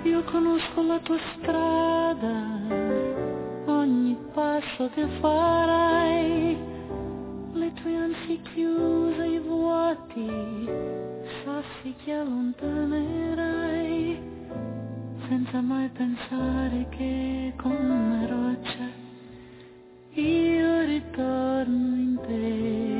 Io conosco la tua strada, ogni passo che farai, le tue ansie chiuse, i vuoti, sassi che allontanerai, senza mai pensare che con una roccia io ritorno in te.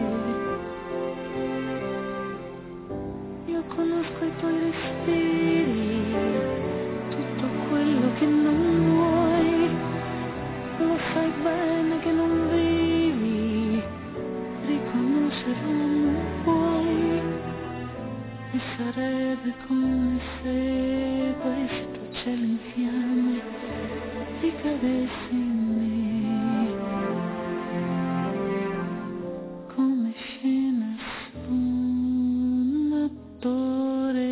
Io conosco i tuoi respiri, tutto quello che non vuoi, lo sai bene che non vivi, riconoscerlo non puoi, e sarebbe come se questo cielo in fiamme ricadesse in me, come scena su un attore.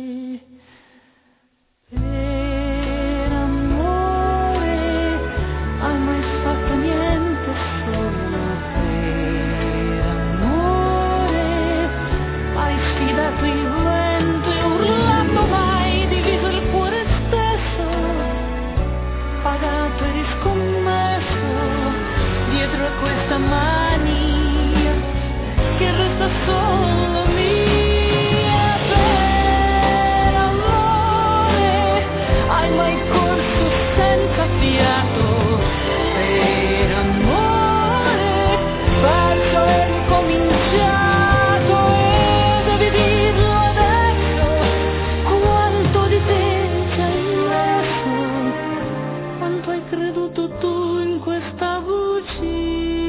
Per amore hai mai fatto niente solo per amore, hai sfidato il vento e urlando mai diviso il cuore stesso, pagato e riscommesso dietro a questa mania che resta solo mia. Per amore hai mai corso senza fiato, per amore perso e ricominciato, e devi dirlo adesso quanto di te ci hai messo, quanto hai creduto tu in questa bugia.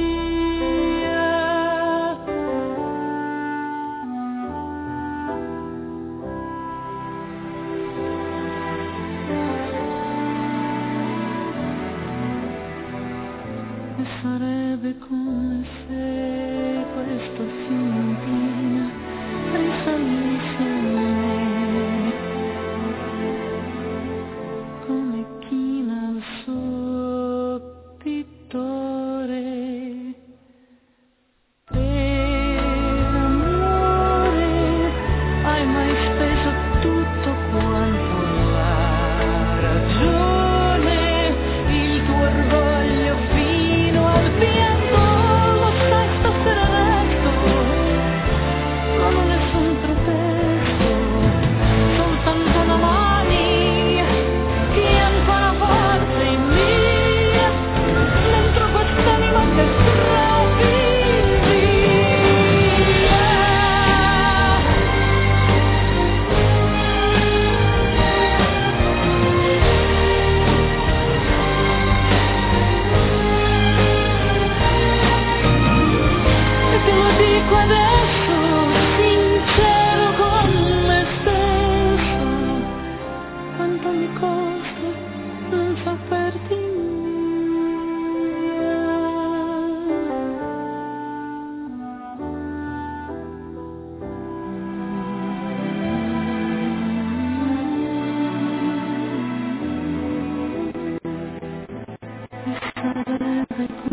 E sarebbe come se questo fiume in piena risalisse a me, come china al suo pittore. Per amore hai mai speso tutto quanto la ragione, il tuo orgoglio fino al pianto, lo sai stasera resto, non ho nessun pretesto, soltanto una mani che ancora forte in mia, dentro quest'anima che e te lo dico adesso, sincero con me stesso, quanto mi costa non saperti mia.